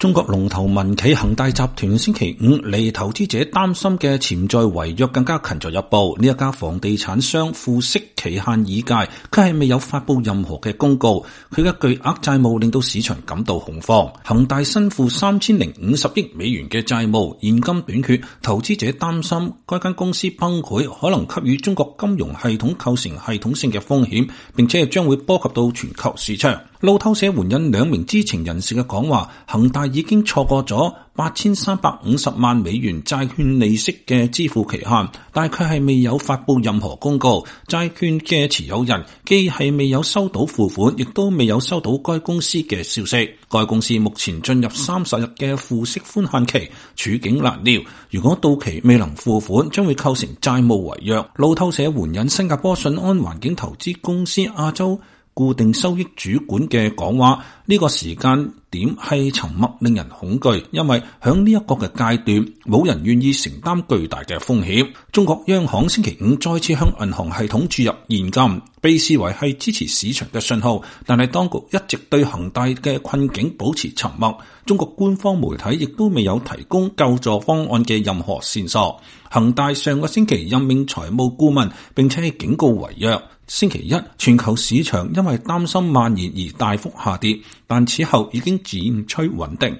中國龍頭民企恒大集團星期五離投資者擔心嘅潛在違約更加近咗一步。呢一家房地產商付息期限已屆，佢係未有發布任何嘅公告。佢嘅巨額債務令到市場感到恐慌。恒大身負3050億美元嘅債務，現金短缺，投資者擔心該間公司崩潰可能給予中國金融系統構成系統性嘅風險，並且將會波及到全球市場。路透社援引2名知情人士嘅講話，恒大已經錯過咗8350萬美元債券利息嘅支付期限，但佢係未有發布任何公告。債券嘅持有人既係未有收到付款，亦都未有收到該公司嘅消息。該公司目前進入30日嘅付息寬限期，處境難料。如果到期未能付款，將會構成債務違約。路透社援引新加坡信安環境投資公司亞洲固定收益主管嘅講話，呢個時間點係沉默令人恐懼，因為響呢一個嘅階段，冇人願意承擔巨大嘅風險。中國央行星期五再次向銀行系統注入現金，被視為係支持市場嘅信號，但係當局一直對恒大嘅困境保持沉默。中國官方媒體亦都未有提供救助方案嘅任何線索。恒大上個星期任命財務顧問，並且警告違約。星期一，全球市場因為擔心蔓延而大幅下跌，但此後已經漸趨穩定。